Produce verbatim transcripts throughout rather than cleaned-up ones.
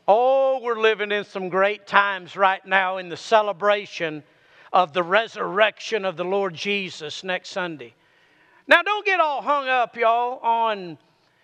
Oh, we're living in some great times right now in the celebration of the resurrection of the Lord Jesus next Sunday. Now, don't get all hung up, y'all, on,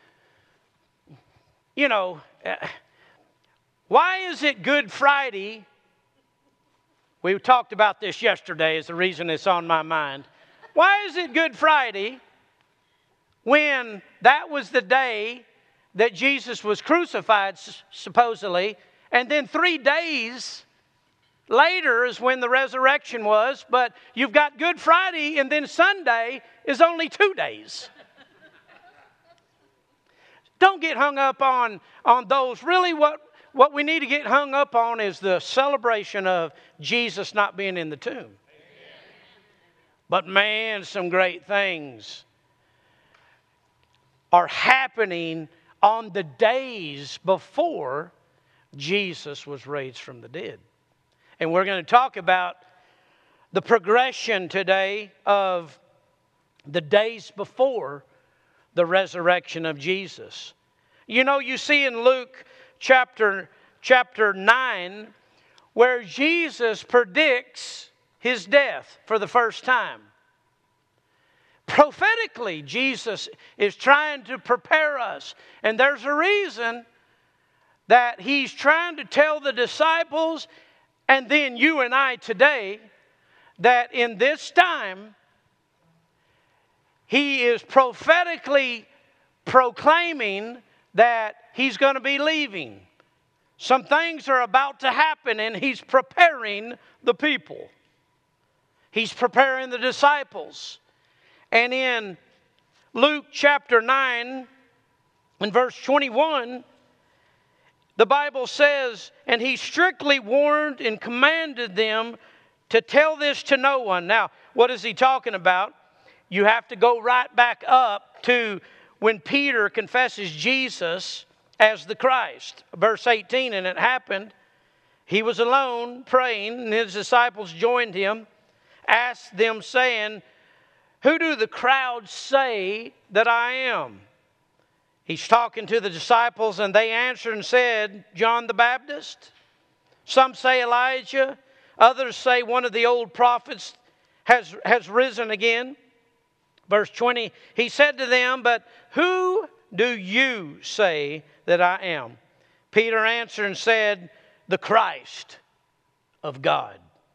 you know, uh, why is it Good Friday? We talked about this yesterday is the reason it's on my mind. Why is it Good Friday when that was the day that Jesus was crucified, supposedly, and then three days later is when the resurrection was, but you've got Good Friday, and then Sunday is only two days. Don't get hung up on, on those. Really, what, what we need to get hung up on is the celebration of Jesus not being in the tomb. Amen. But man, some great things are happening on the days before Jesus was raised from the dead. And we're going to talk about the progression today of the days before the resurrection of Jesus. You know, you see in Luke chapter, chapter nine where Jesus predicts his death for the first time. Prophetically, Jesus is trying to prepare us. And there's a reason that he's trying to tell the disciples and then you and I today that in this time, he is prophetically proclaiming that he's going to be leaving. Some things are about to happen and he's preparing the people. He's preparing the disciples. And in Luke chapter nine, in verse twenty-one, the Bible says, and he strictly warned and commanded them to tell this to no one. Now, what is he talking about? You have to go right back up to when Peter confesses Jesus as the Christ. Verse eighteen, and it happened, he was alone praying, and his disciples joined him, asked them, saying, who do the crowd say that I am? He's talking to the disciples, and they answered and said, John the Baptist. Some say Elijah. Others say one of the old prophets has, has risen again. Verse twenty, he said to them, but who do you say that I am? Peter answered and said, the Christ of God.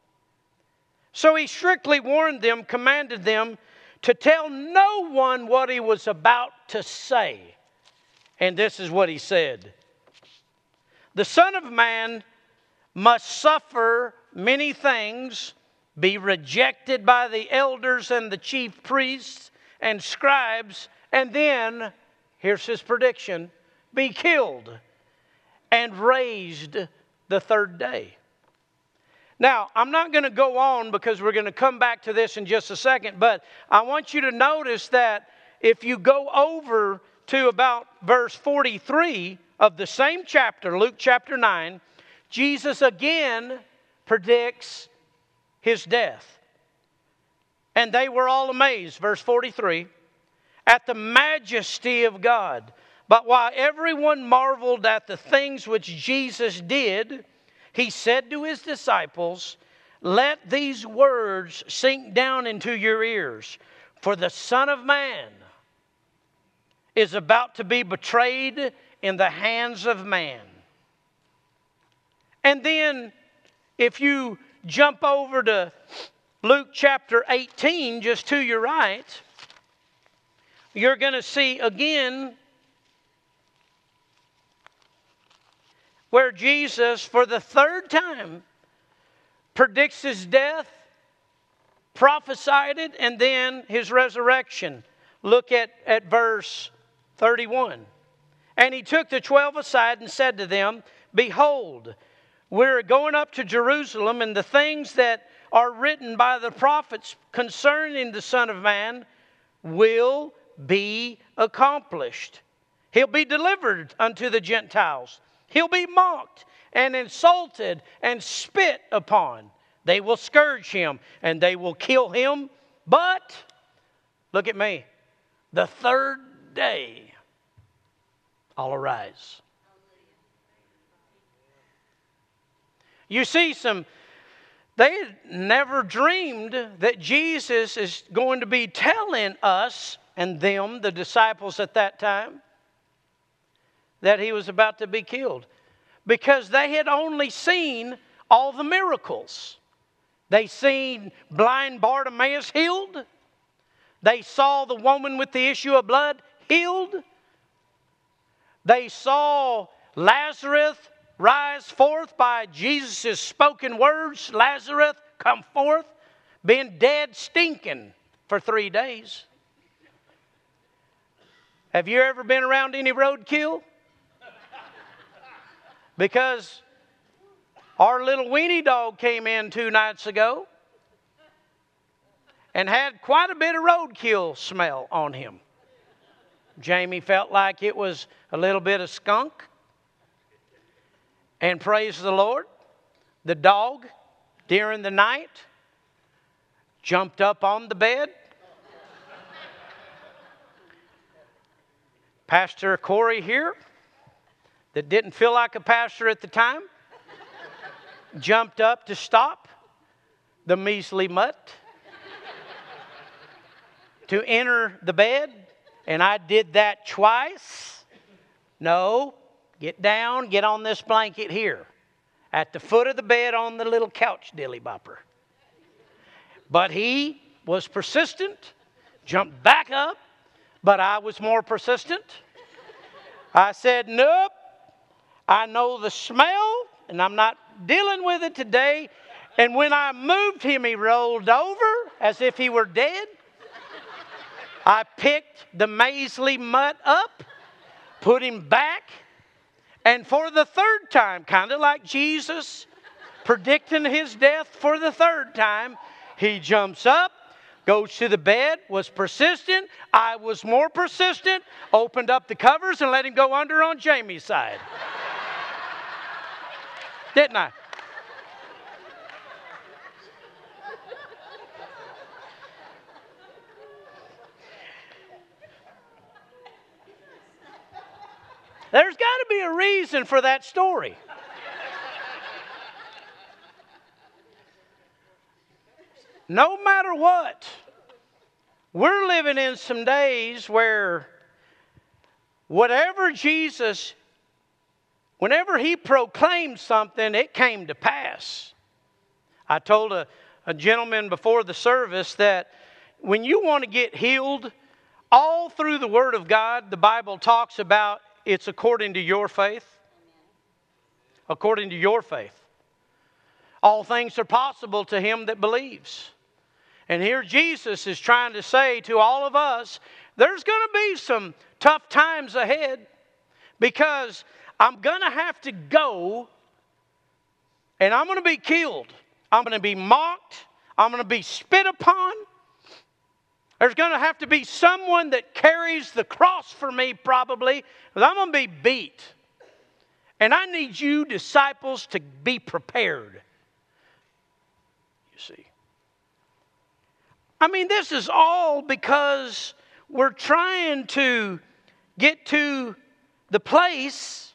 So he strictly warned them, commanded them to tell no one what he was about to say. And this is what he said. The Son of Man must suffer many things, be rejected by the elders and the chief priests and scribes, and then, here's his prediction, be killed and raised the third day. Now, I'm not going to go on because we're going to come back to this in just a second, but I want you to notice that if you go over to about verse forty-three of the same chapter, Luke chapter nine, Jesus again predicts his death. And they were all amazed, verse forty-three, at the majesty of God. But while everyone marveled at the things which Jesus did, he said to his disciples, let these words sink down into your ears. For the Son of Man is about to be betrayed in the hands of man. And then if you jump over to Luke chapter eighteen, just to your right, you're going to see again where Jesus, for the third time, predicts his death, prophesied it, and then his resurrection. Look at, at verse thirty-one. And he took the twelve aside and said to them, behold, we're going up to Jerusalem, and the things that are written by the prophets concerning the Son of Man will be accomplished. He'll be delivered unto the Gentiles. He'll be mocked and insulted and spit upon. They will scourge him and they will kill him. But, look at me, the third day I'll arise. You see, some they had never dreamed that Jesus is going to be telling us and them, the disciples at that time, that he was about to be killed. Because they had only seen all the miracles. They seen blind Bartimaeus healed. They saw the woman with the issue of blood healed. They saw Lazarus rise forth by Jesus' spoken words. Lazarus, come forth, been dead, stinking for three days. Have you ever been around any roadkill? Because our little weenie dog came in two nights ago and had quite a bit of roadkill smell on him. Jamie felt like it was a little bit of skunk. And praise the Lord, the dog during the night jumped up on the bed. Pastor Corey here, that didn't feel like a pastor at the time, jumped up to stop the measly mutt to enter the bed. And I did that twice. No. Get down, get on this blanket here. At the foot of the bed on the little couch dilly bopper. But he was persistent, jumped back up, but I was more persistent. I said, nope, I know the smell, and I'm not dealing with it today. And when I moved him, he rolled over as if he were dead. I picked the measly mutt up, put him back, and for the third time, kind of like Jesus predicting his death for the third time, he jumps up, goes to the bed, was persistent. I was more persistent, opened up the covers and let him go under on Jamie's side. Didn't I? There's got to be a reason for that story. No matter what, we're living in some days where whatever Jesus, whenever he proclaimed something, it came to pass. I told a, a gentleman before the service that when you want to get healed, all through the Word of God, the Bible talks about it's according to your faith. According to your faith. All things are possible to him that believes. And here Jesus is trying to say to all of us, there's going to be some tough times ahead because I'm going to have to go and I'm going to be killed. I'm going to be mocked. I'm going to be spit upon. There's going to have to be someone that carries the cross for me probably, because I'm going to be beat. And I need you disciples to be prepared. You see. I mean, this is all because we're trying to get to the place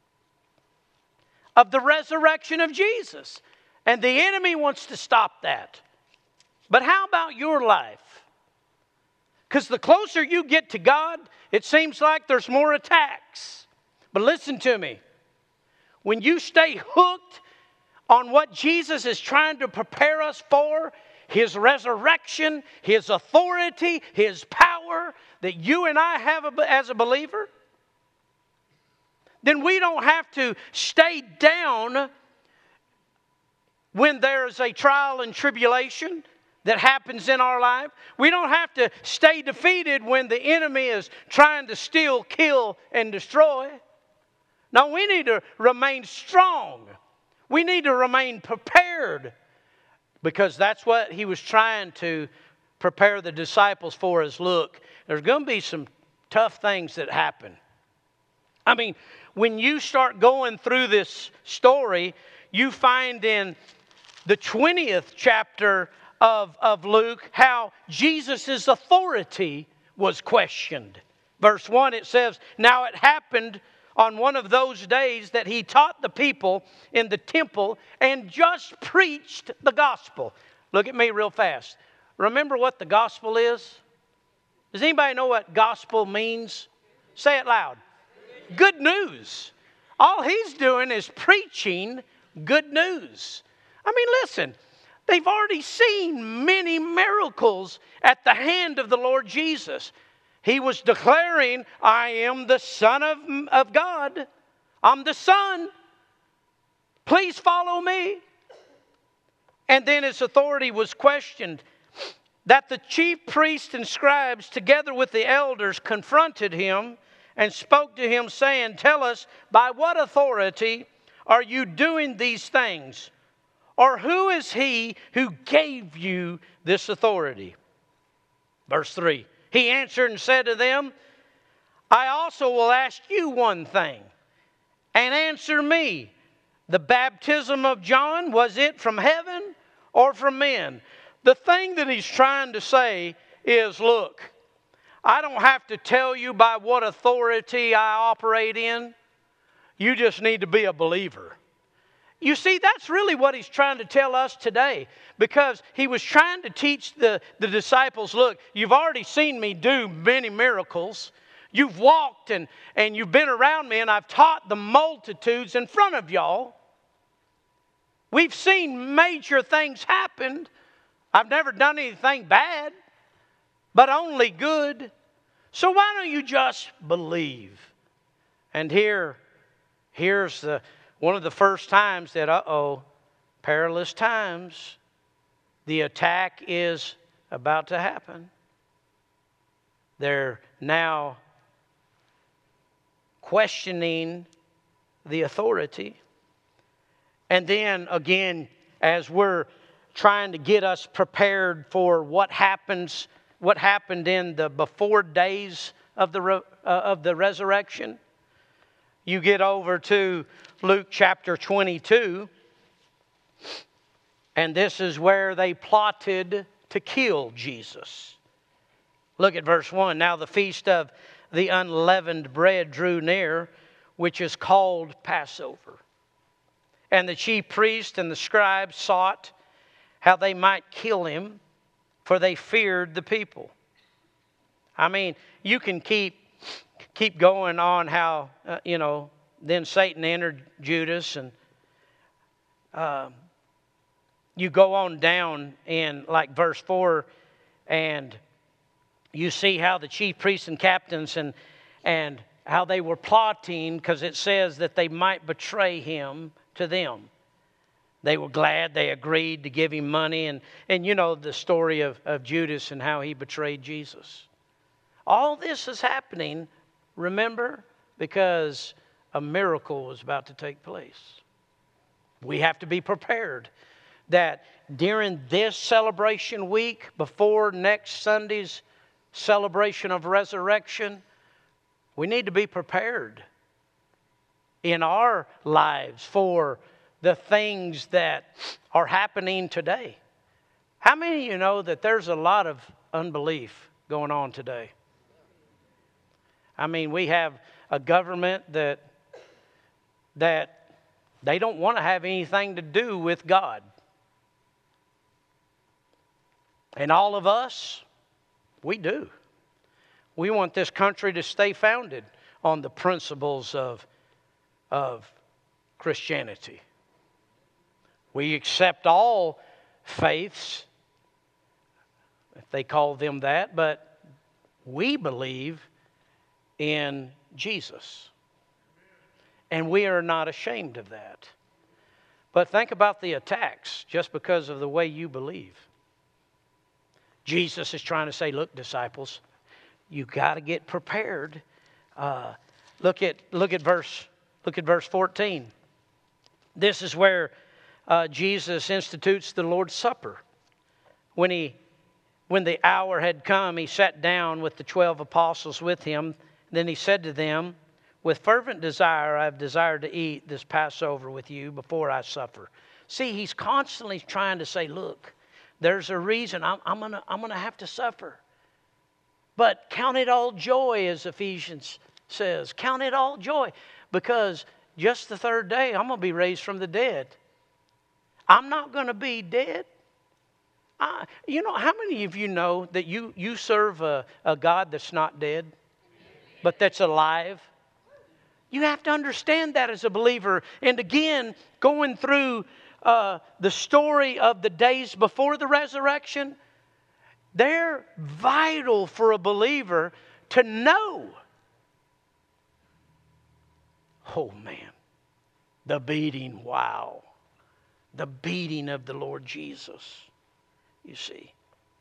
of the resurrection of Jesus. And the enemy wants to stop that. But how about your life? Because the closer you get to God, it seems like there's more attacks. But listen to me. When you stay hooked on what Jesus is trying to prepare us for, His resurrection, His authority, His power that you and I have as a believer, then we don't have to stay down when there's a trial and tribulation that happens in our life. We don't have to stay defeated when the enemy is trying to steal, kill, and destroy. No, we need to remain strong. We need to remain prepared, because that's what he was trying to prepare the disciples for. Is look, there's going to be some tough things that happen. I mean, when you start going through this story, you find in the twentieth chapter of, of Luke how Jesus' authority was questioned. Verse one, it says, "Now it happened on one of those days that he taught the people in the temple and just preached the gospel. Look at me real fast. Remember what the gospel is? Does anybody know what gospel means? Say it loud. Good news. All he's doing is preaching good news. I mean, listen, they've already seen many miracles at the hand of the Lord Jesus. He was declaring, I am the Son of, of God. I'm the Son. Please follow me. And then his authority was questioned. That the chief priests and scribes, together with the elders, confronted him and spoke to him, saying, tell us, by what authority are you doing these things? Or who is he who gave you this authority? Verse three. He answered and said to them, I also will ask you one thing, and answer me. The baptism of John, was it from heaven or from men? The thing that he's trying to say is, look, I don't have to tell you by what authority I operate in. You just need to be a believer. You see, that's really what he's trying to tell us today, because he was trying to teach the, the disciples, look, you've already seen me do many miracles. You've walked and, and you've been around me, and I've taught the multitudes in front of y'all. We've seen major things happen. I've never done anything bad, but only good. So why don't you just believe? And here, here's the one of the first times that, uh-oh, perilous times. The attack is about to happen. They're now questioning the authority. And then again, as we're trying to get us prepared for what happens, what happened in the before days of the uh, of the resurrection, you get over to Luke chapter twenty-two, and this is where they plotted to kill Jesus. Look at verse one. Now the feast of the unleavened bread drew near, which is called Passover. And the chief priests and the scribes sought how they might kill him, for they feared the people. I mean, you can keep keep going on how, uh, you know, then Satan entered Judas, and uh, you go on down in like verse four, and you see how the chief priests and captains and and how they were plotting, because it says that they might betray him to them. They were glad. They agreed to give him money. And, and you know the story of, of Judas and how he betrayed Jesus. All this is happening, remember, because a miracle was about to take place. We have to be prepared that during this celebration week, before next Sunday's celebration of resurrection, we need to be prepared in our lives for the things that are happening today. How many of you know that there's a lot of unbelief going on today? I mean, we have a government that that they don't want to have anything to do with God. And all of us, we do. We want this country to stay founded on the principles of, of Christianity. We accept all faiths, if they call them that, but we believe in Jesus. And we are not ashamed of that. But think about the attacks just because of the way you believe. Jesus is trying to say, look, disciples, you got to get prepared. Uh, look at look at verse look at verse fourteen. This is where uh, Jesus institutes the Lord's Supper. When he when the hour had come, he sat down with the twelve apostles with him. Then he said to them, with fervent desire, I have desired to eat this Passover with you before I suffer. See, he's constantly trying to say, look, there's a reason I'm, I'm gonna I'm gonna have to suffer. But count it all joy, as Ephesians says. Count it all joy. because just the third day I'm going to be raised from the dead. I'm not going to be dead. I, you know, how many of you know that you, you serve a, a God that's not dead, but that's alive? You have to understand that as a believer. And again, going through uh, the story of the days before the resurrection, they're vital for a believer to know. Oh man, the beating, wow. The beating of the Lord Jesus, you see.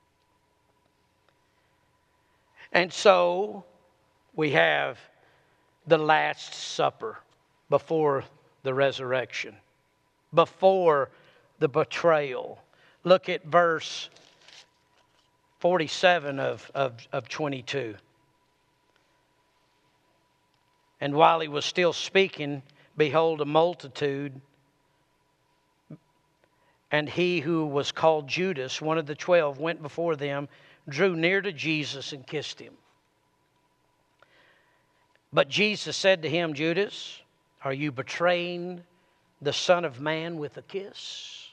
And so we have the Last Supper before the resurrection, before the betrayal. Look at verse forty-seven of, of, of twenty-two. And while he was still speaking, behold, a multitude, and he who was called Judas, one of the twelve, went before them, drew near to Jesus and kissed him. But Jesus said to him, Judas, are you betraying the Son of Man with a kiss?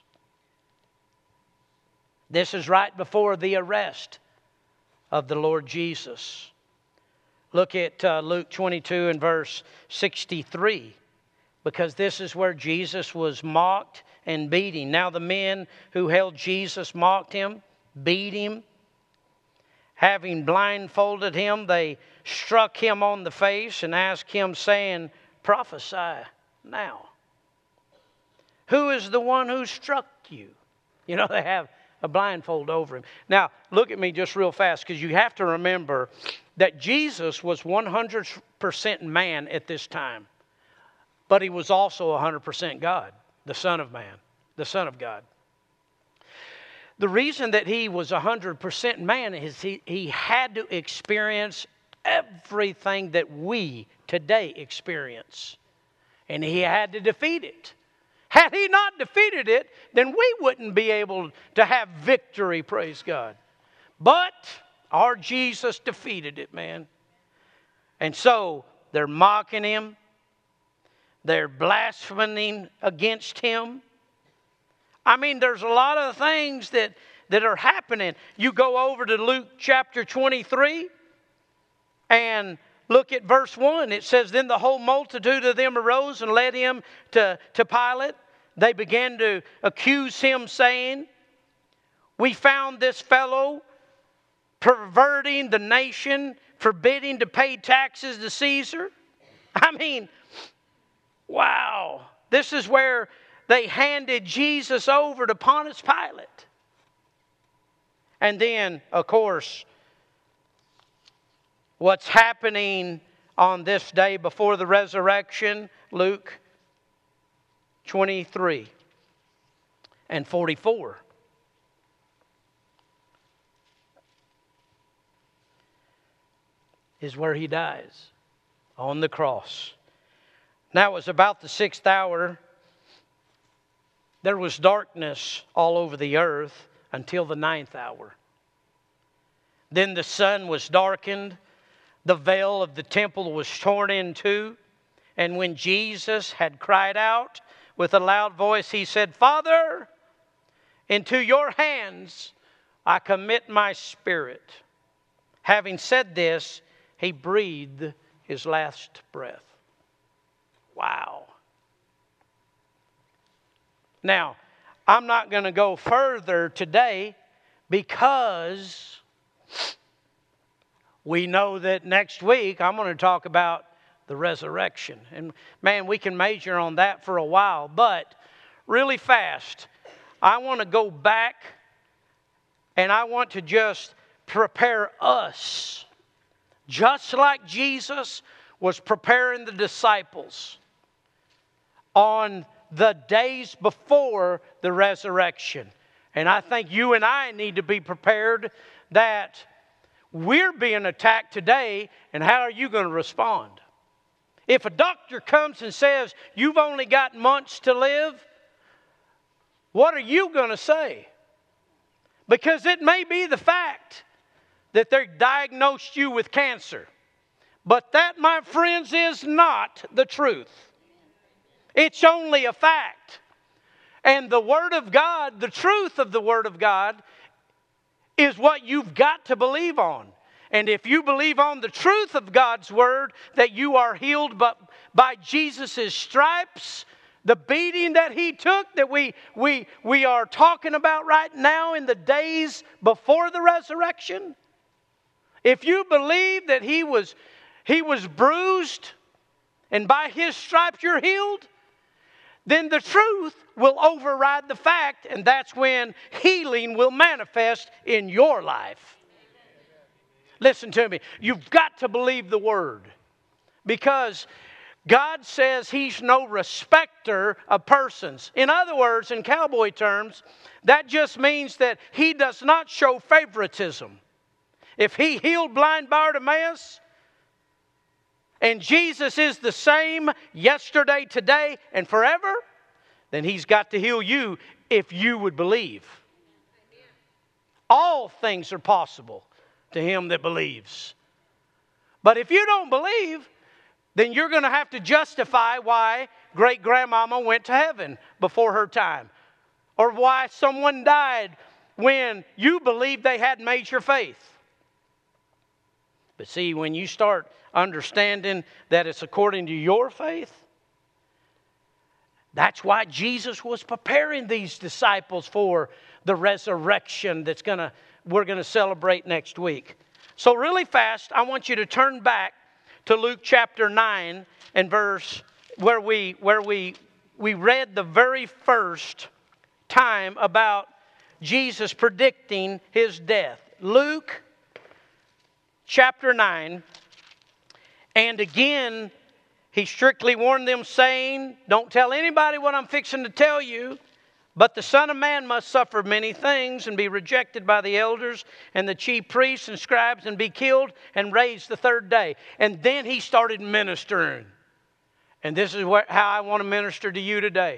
This is right before the arrest of the Lord Jesus. Look at uh, Luke twenty-two and verse sixty-three, because this is where Jesus was mocked and beating. Now the men who held Jesus mocked him, beat him. Having blindfolded him, they struck him on the face and asked him, saying, prophesy now. Who is the one who struck you? You know, they have a blindfold over him. Now, look at me just real fast, because you have to remember that Jesus was one hundred percent man at this time. But he was also one hundred percent God, the Son of Man, the Son of God. The reason that he was one hundred percent man is he, he had to experience everything that we today experience. And he had to defeat it. Had he not defeated it, then we wouldn't be able to have victory, praise God. But our Jesus defeated it, man. And so they're mocking him. They're blaspheming against him. I mean, there's a lot of things that, that are happening. You go over to Luke chapter twenty-three and look at verse one. It says, then the whole multitude of them arose and led him to, to Pilate. They began to accuse him, saying, we found this fellow perverting the nation, forbidding to pay taxes to Caesar. I mean, wow. This is where they handed Jesus over to Pontius Pilate. And then, of course, what's happening on this day before the resurrection, Luke twenty-three and forty-four. Is where he dies on the cross. Now it was about the sixth hour. There was darkness all over the earth until the ninth hour. Then the sun was darkened. The veil of the temple was torn in two. And when Jesus had cried out with a loud voice, he said, Father, into your hands I commit my spirit. Having said this, he breathed his last breath. Wow. Now, I'm not going to go further today because we know that next week I'm going to talk about the resurrection. And man, we can major on that for a while. But really fast, I want to go back and I want to just prepare us, just like Jesus was preparing the disciples on the days before the resurrection. And I think you and I need to be prepared that we're being attacked today, and how are you going to respond? If a doctor comes and says, you've only got months to live, what are you going to say? Because it may be the fact that they diagnosed you with cancer. But that, my friends, is not the truth. It's only a fact. And the Word of God, the truth of the Word of God, is what you've got to believe on. And if you believe on the truth of God's Word, that you are healed by, by Jesus' stripes, the beating that He took, that we, we, we are talking about right now in the days before the resurrection, if you believe that He was, he was bruised and by His stripes you're healed, then the truth will override the fact, and that's when healing will manifest in your life. Listen to me. You've got to believe the Word, because God says He's no respecter of persons. In other words, in cowboy terms, that just means that He does not show favoritism. If He healed blind Bartimaeus, and Jesus is the same yesterday, today, and forever, then He's got to heal you if you would believe. All things are possible to him that believes. But if you don't believe, then you're going to have to justify why great-grandmama went to heaven before her time, or why someone died when you believed they had major faith. But see, when you start understanding that it's according to your faith, that's why Jesus was preparing these disciples for the resurrection that's going to we're going to celebrate next week. So really fast, I want you to turn back to Luke chapter nine and verse where we where we we read the very first time about Jesus predicting His death. Luke chapter nine. And again, He strictly warned them, saying, don't tell anybody what I'm fixing to tell you, but the Son of Man must suffer many things and be rejected by the elders and the chief priests and scribes and be killed and raised the third day. And then He started ministering. And this is what, how I want to minister to you today.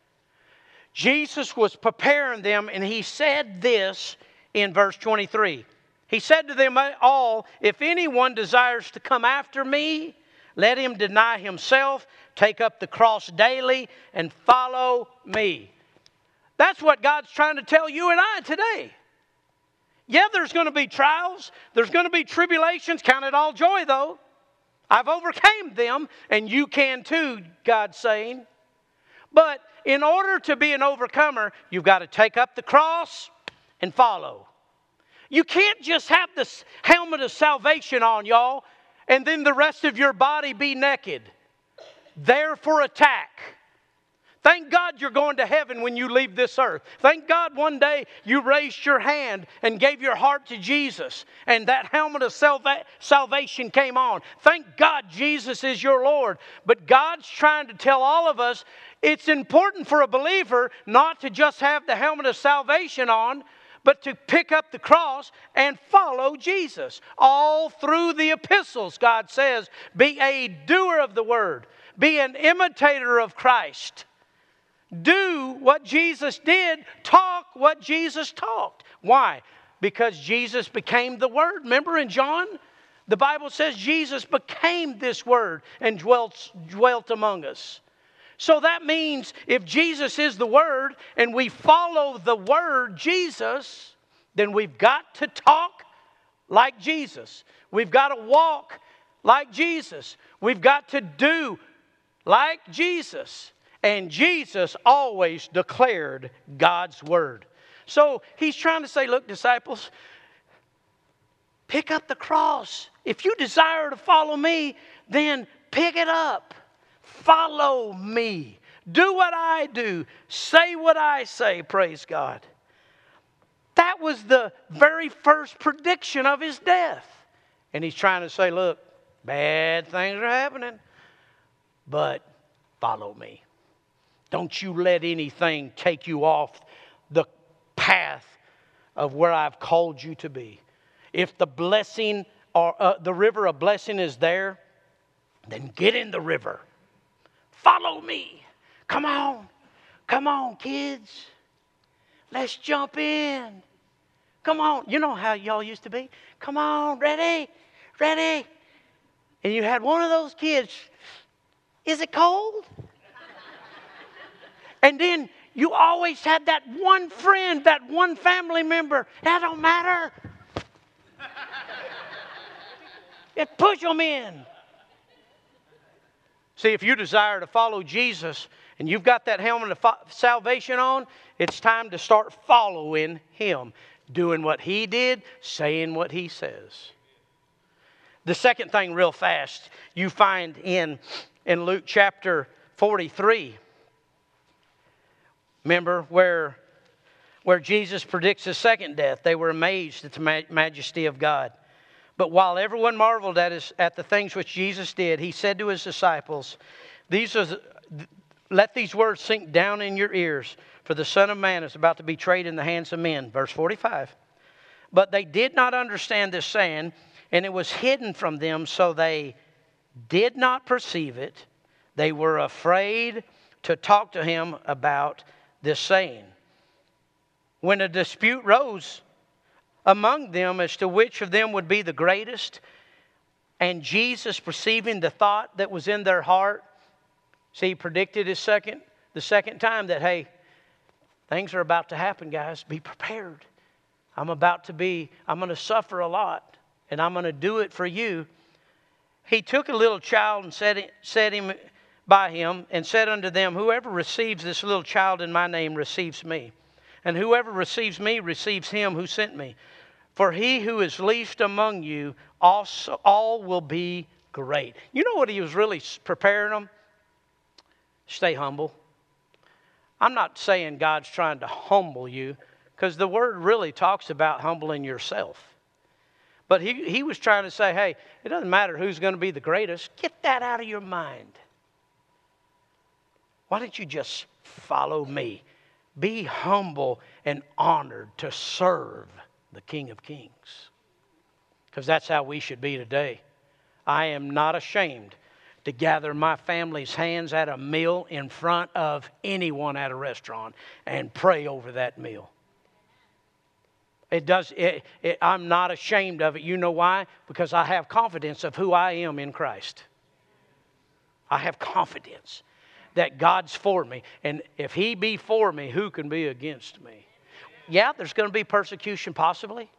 Jesus was preparing them, and He said this in verse twenty-three. He said to them all, if anyone desires to come after me, let him deny himself, take up the cross daily, and follow me. That's what God's trying to tell you and I today. Yeah, there's going to be trials. There's going to be tribulations. Count it all joy, though. I've overcame them, and you can too, God's saying. But in order to be an overcomer, you've got to take up the cross and follow. You can't just have the helmet of salvation on, y'all, and then the rest of your body be naked, there for attack. Thank God you're going to heaven when you leave this earth. Thank God one day you raised your hand and gave your heart to Jesus, and that helmet of salva- salvation came on. Thank God Jesus is your Lord. But God's trying to tell all of us it's important for a believer not to just have the helmet of salvation on, but to pick up the cross and follow Jesus. All through the epistles, God says, be a doer of the word. Be an imitator of Christ. Do what Jesus did. Talk what Jesus talked. Why? Because Jesus became the Word. Remember in John? The Bible says Jesus became this Word and dwelt, dwelt among us. So that means if Jesus is the Word and we follow the Word, Jesus, then we've got to talk like Jesus. We've got to walk like Jesus. We've got to do like Jesus. And Jesus always declared God's Word. So He's trying to say, look, disciples, pick up the cross. If you desire to follow me, then pick it up. Follow me. Do what I do. Say what I say. Praise God. That was the very first prediction of His death. And He's trying to say, look, bad things are happening, but follow me. Don't you let anything take you off the path of where I've called you to be. If the blessing or uh, the river of blessing is there, then get in the river. Follow me. Come on. Come on, kids. Let's jump in. Come on. You know how y'all used to be. Come on. Ready? Ready? And you had one of those kids, is it cold? And then you always had that one friend, that one family member. That don't matter. Just push them in. See, if you desire to follow Jesus and you've got that helmet of salvation on, it's time to start following Him. Doing what He did, saying what He says. The second thing real fast you find in, in Luke chapter forty-three. Remember where, where Jesus predicts His second death. They were amazed at the majesty of God. But while everyone marveled at, his, at the things which Jesus did, He said to His disciples, "These are, let these words sink down in your ears, for the Son of Man is about to be betrayed in the hands of men." Verse forty-five. But they did not understand this saying, and it was hidden from them, so they did not perceive it. They were afraid to talk to Him about this saying. When a dispute rose among them as to which of them would be the greatest, and Jesus, perceiving the thought that was in their heart, see, He predicted his second, the second time that, hey, things are about to happen, guys. Be prepared. I'm about to be, I'm going to suffer a lot, and I'm going to do it for you. He took a little child and set, set him by him and said unto them, "Whoever receives this little child in my name receives me. And whoever receives me receives him who sent me. For he who is least among you, also all will be great." You know what He was really preparing them? Stay humble. I'm not saying God's trying to humble you, because the Word really talks about humbling yourself. But he, he was trying to say, hey, it doesn't matter who's going to be the greatest. Get that out of your mind. Why don't you just follow me? Be humble and honored to serve the King of Kings. Because that's how we should be today. I am not ashamed to gather my family's hands at a meal in front of anyone at a restaurant and pray over that meal. It does. It, it, I'm not ashamed of it. You know why? Because I have confidence of who I am in Christ. I have confidence that God's for me. And if He be for me, who can be against me? Yeah, there's going to be persecution possibly.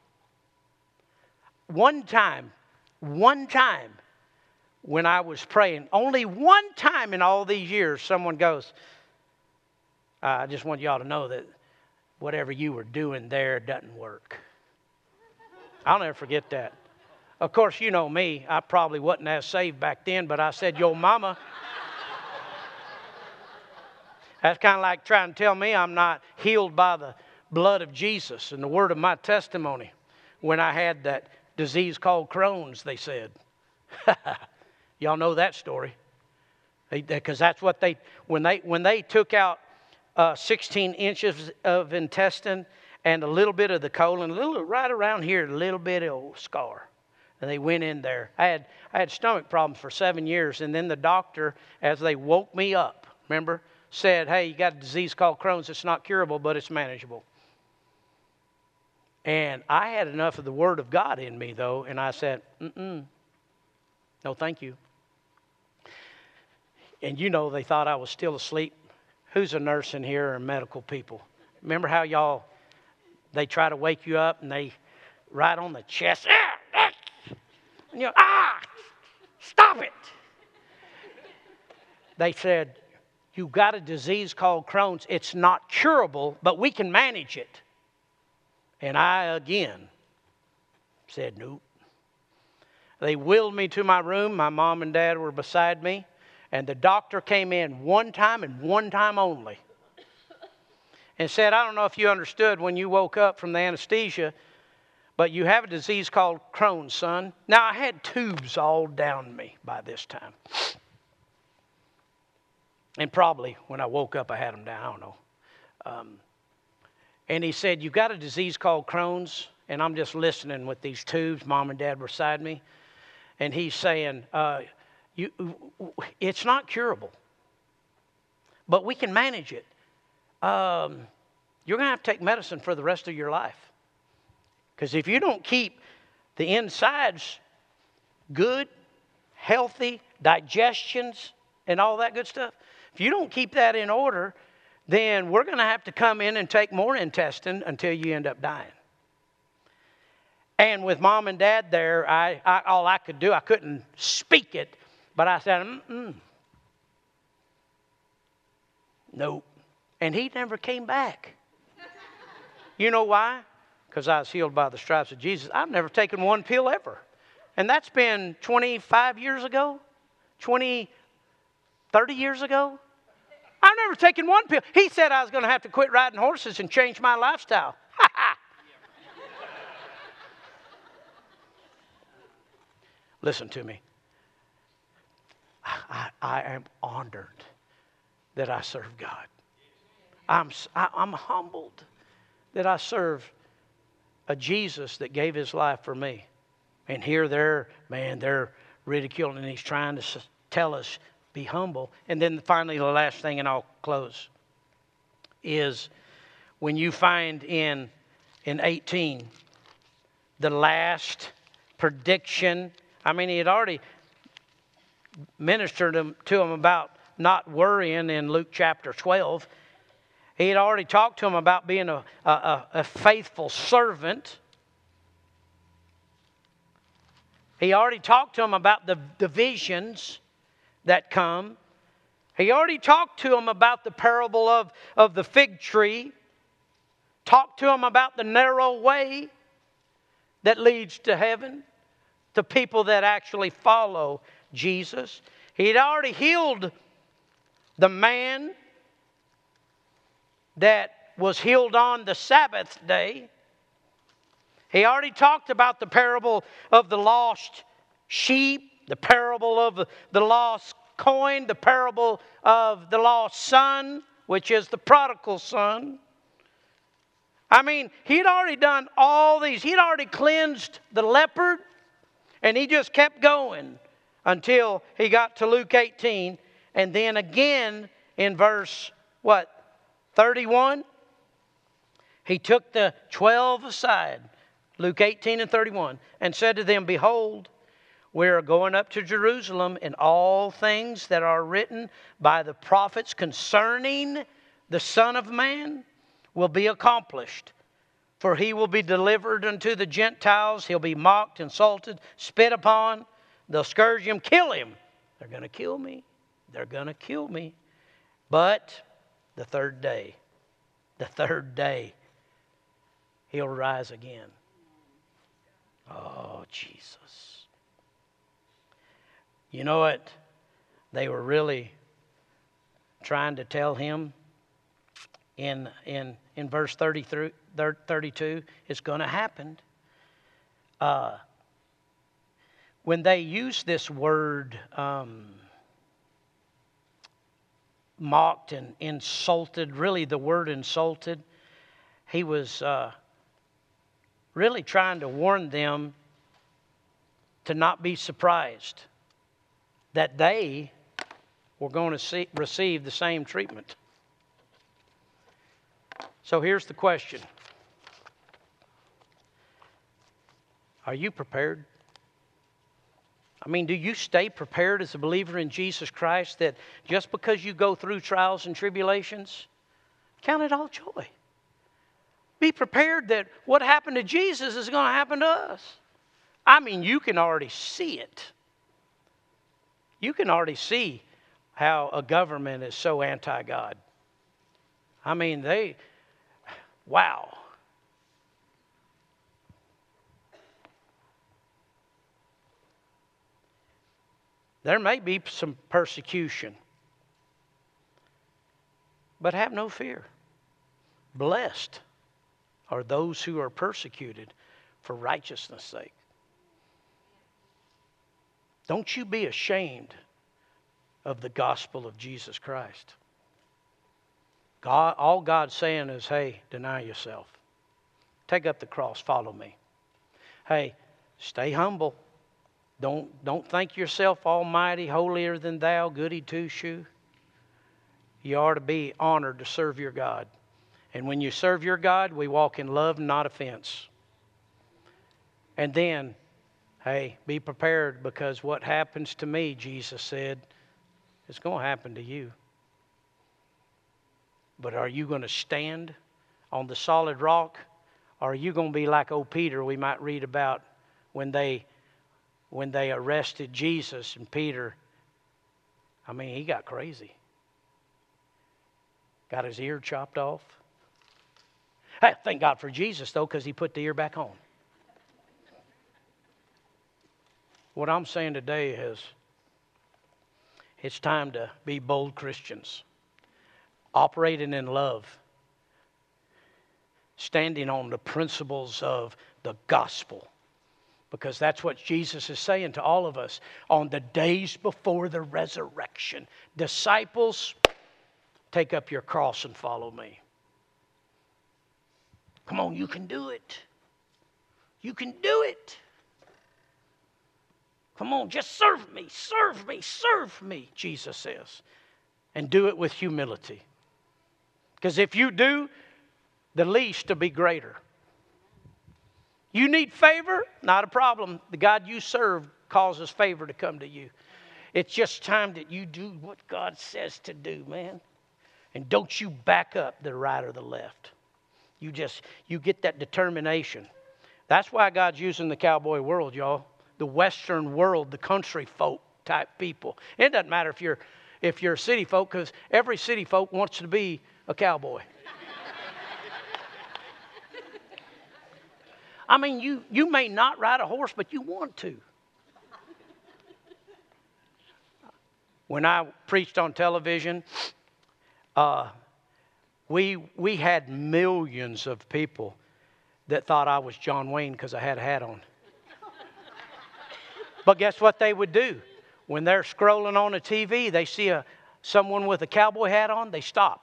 One time, one time when I was praying, only one time in all these years, someone goes, I just want y'all to know that whatever you were doing there doesn't work. I'll never forget that. Of course, you know me. I probably wasn't as saved back then, but I said, "Yo, mama." That's kind of like trying to tell me I'm not healed by the blood of Jesus and the word of my testimony. When I had that disease called Crohn's, they said. Y'all know that story. Because that's what they, when they, when they took out uh, sixteen inches of intestine and a little bit of the colon, a little right around here, a little bit of old scar. And they went in there. I had, I had stomach problems for seven years. And then the doctor, as they woke me up, remember, said, "Hey, you got a disease called Crohn's. It's not curable, but it's manageable." And I had enough of the Word of God in me, though, and I said, mm-mm, no, thank you. And you know, they thought I was still asleep. Who's a nurse in here or medical people? Remember how y'all, they try to wake you up and they right on the chest, ah, ah, and you're, ah, stop it. They said, "You've got a disease called Crohn's. It's not curable, but we can manage it." And I again said, nope. They wheeled me to my room. My mom and dad were beside me. And the doctor came in one time and one time only. And said, "I don't know if you understood when you woke up from the anesthesia, but you have a disease called Crohn's, son." Now, I had tubes all down me by this time. And probably when I woke up, I had them down. I don't know. Um, and he said, "You've got a disease called Crohn's." And I'm just listening with these tubes. Mom and Dad were beside me. And he's saying, uh, you, it's not curable, but we can manage it. Um, you're going to have to take medicine for the rest of your life. Because if you don't keep the insides good, healthy digestions and all that good stuff. If you don't keep that in order, then we're going to have to come in and take more intestine until you end up dying. And with Mom and Dad there, I, I all I could do, I couldn't speak it, but I said, mm-mm. Nope. And he never came back. You know why? Because I was healed by the stripes of Jesus. I've never taken one pill ever. And that's been twenty-five years ago, twenty, thirty years ago. I've never taken one pill. He said I was going to have to quit riding horses and change my lifestyle. Ha ha! Listen to me. I, I am honored that I serve God. I'm, I, I'm humbled that I serve a Jesus that gave his life for me. And here they're, man, they're ridiculing, and he's trying to tell us, be humble. And then finally, the last thing, and I'll close, is when you find in, in eighteen, the last prediction. I mean, he had already ministered to them about not worrying in Luke chapter twelve. He had already talked to them about being a, a, a faithful servant. He already talked to them about the divisions that come. He already talked to them about the parable of, of the fig tree. Talked to them about the narrow way that leads to heaven. To people that actually follow Jesus. He had already healed the man that was healed on the Sabbath day. He already talked about the parable of the lost sheep, the parable of the lost coin, the parable of the lost son, which is the prodigal son. I mean, he'd already done all these. He'd already cleansed the leopard, and he just kept going until he got to Luke eighteen. And then again in verse, what, thirty-one? He took the twelve aside, Luke eighteen and thirty-one, and said to them, behold, we are going up to Jerusalem, and all things that are written by the prophets concerning the Son of Man will be accomplished. For he will be delivered unto the Gentiles. He'll be mocked, insulted, spit upon. They'll scourge him, kill him. They're going to kill me. They're going to kill me. But the third day, the third day, he'll rise again. Oh, Jesus. You know what they were really trying to tell him in, in, in verse thirty-three, thirty-two? It's going to happen. Uh, when they use this word um, mocked and insulted, really the word insulted, he was uh, really trying to warn them to not be surprised that they were going to see, receive the same treatment. So here's the question. Are you prepared? I mean, do you stay prepared as a believer in Jesus Christ that just because you go through trials and tribulations, count it all joy? Be prepared that what happened to Jesus is going to happen to us. I mean, you can already see it. You can already see how a government is so anti-God. I mean, they, wow. There may be some persecution, but have no fear. Blessed are those who are persecuted for righteousness' sake. Don't you be ashamed of the gospel of Jesus Christ. God, all God's saying is, hey, deny yourself. Take up the cross, follow me. Hey, stay humble. Don't, don't think yourself almighty, holier than thou, goody two-shoe. You are to be honored to serve your God. And when you serve your God, we walk in love, not offense. And then Hey, be prepared, because what happens to me, Jesus said, it's going to happen to you. But are you going to stand on the solid rock? Or are you going to be like old Peter we might read about when they when they arrested Jesus, and Peter, I mean, he got crazy. Got his ear chopped off. Hey, thank God for Jesus, though, because he put the ear back on. What I'm saying today is it's time to be bold Christians, operating in love, standing on the principles of the gospel. Because that's what Jesus is saying to all of us on the days before the resurrection. Disciples, take up your cross and follow me. Come on, you can do it. You can do it. Come on, just serve me, serve me, serve me, Jesus says. And do it with humility. Because if you do, the least will be greater. You need favor? Not a problem. The God you serve causes favor to come to you. It's just time that you do what God says to do, man. And don't you back up the right or the left. You just, you get that determination. That's why God's using the cowboy world, y'all. The Western world, the country folk type people. It doesn't matter if you're, if you're a city folk, because every city folk wants to be a cowboy. I mean, you, you may not ride a horse, but you want to. When I preached on television, uh, we, we had millions of people that thought I was John Wayne because I had a hat on. But guess what they would do? When they're scrolling on a T V, they see a, someone with a cowboy hat on, they stop.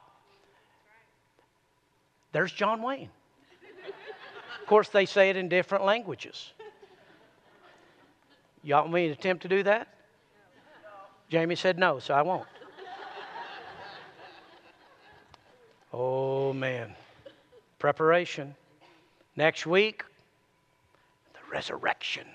There's John Wayne. Of course, they say it in different languages. Y'all want me to attempt to do that? Jamie said no, so I won't. Oh, man. Preparation. Next week, the resurrection.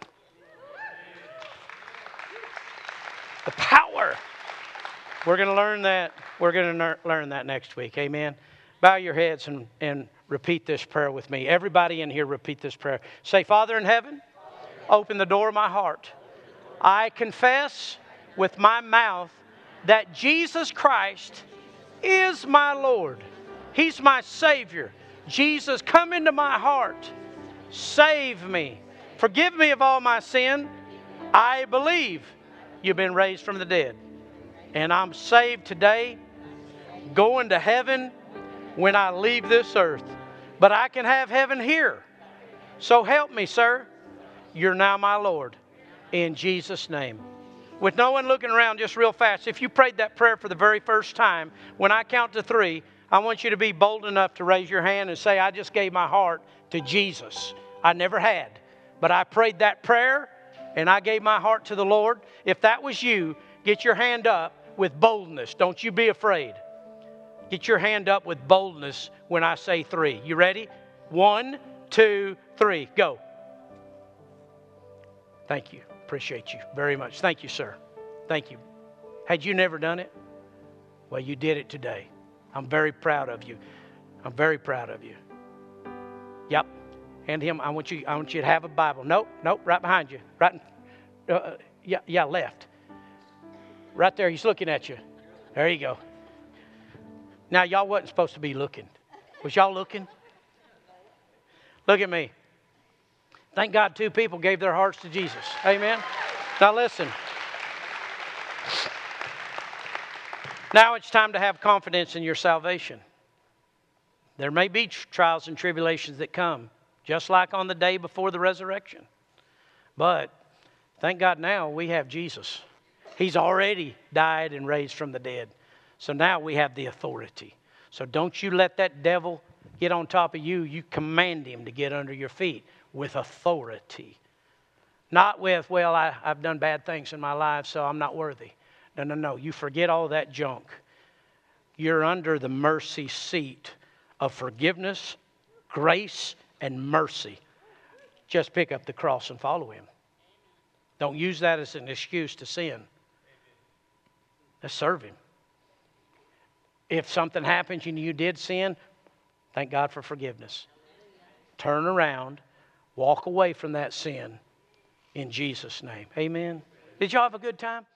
The power. We're going to learn that. We're going to learn that next week. Amen. Bow your heads and, and repeat this prayer with me. Everybody in here, repeat this prayer. Say, Father in heaven, open the door of my heart. I confess with my mouth that Jesus Christ is my Lord. He's my Savior. Jesus, come into my heart. Save me. Forgive me of all my sin. I believe you've been raised from the dead. And I'm saved today, going to heaven when I leave this earth. But I can have heaven here. So help me, sir. You're now my Lord. In Jesus' name. With no one looking around, just real fast, if you prayed that prayer for the very first time, when I count to three, I want you to be bold enough to raise your hand and say, I just gave my heart to Jesus. I never had. But I prayed that prayer and I gave my heart to the Lord. If that was you, get your hand up with boldness. Don't you be afraid. Get your hand up with boldness when I say three. You ready? One, two, three. Go. Thank you. Appreciate you very much. Thank you, sir. Thank you. Had you never done it? Well, you did it today. I'm very proud of you. I'm very proud of you. Yep. Hand him. I want you. I want you to have a Bible. Nope. Nope. Right behind you. Right. In, uh, yeah. Yeah. Left. Right there. He's looking at you. There you go. Now, y'all wasn't supposed to be looking. Was y'all looking? Look at me. Thank God two people gave their hearts to Jesus. Amen. Now listen. Now it's time to have confidence in your salvation. There may be trials and tribulations that come, just like on the day before the resurrection. But thank God now we have Jesus. He's already died and raised from the dead. So now we have the authority. So don't you let that devil get on top of you. You command him to get under your feet with authority. Not with, well, I, I've done bad things in my life, so I'm not worthy. No, no, no. You forget all that junk. You're under the mercy seat of forgiveness, grace, and mercy. Just pick up the cross and follow him. Don't use that as an excuse to sin. Let's serve Him. If something happens and you did sin, thank God for forgiveness. Turn around, walk away from that sin in Jesus' name. Amen. Did y'all have a good time?